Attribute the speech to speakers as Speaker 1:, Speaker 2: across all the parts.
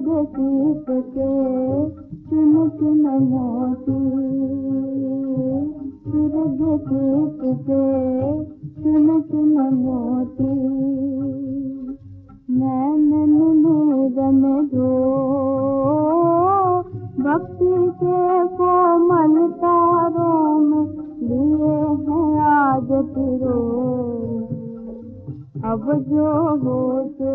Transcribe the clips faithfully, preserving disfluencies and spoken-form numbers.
Speaker 1: सीप के चुन चुन मोती, सूरज सीप के चुन चुन मोती। नैनन नीरम दो भक्ति के कोमल तारों में लिए हैं आज पिरो, अब जो हो तो।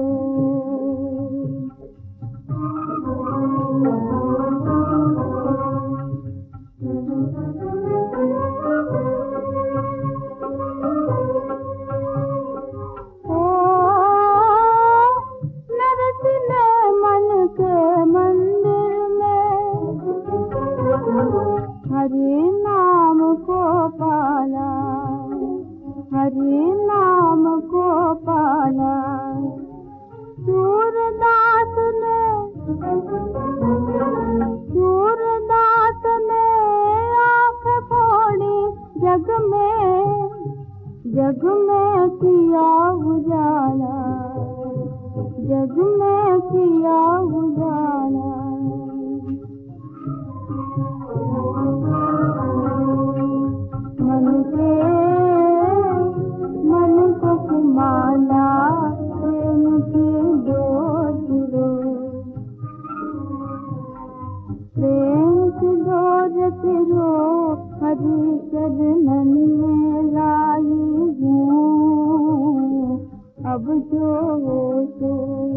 Speaker 1: हरि नाम को पाला, हरि नाम को पाला, सूरदास ने, सूरदास ने आँख फोड़ी, जग में, जग में किया उजाला, जग में किया उजाला। मन के मन को कुमाला प्रेम की डोर रो, प्रेम की डोर रो, हरि चरणन में लाई हूँ, अब जो हो तो।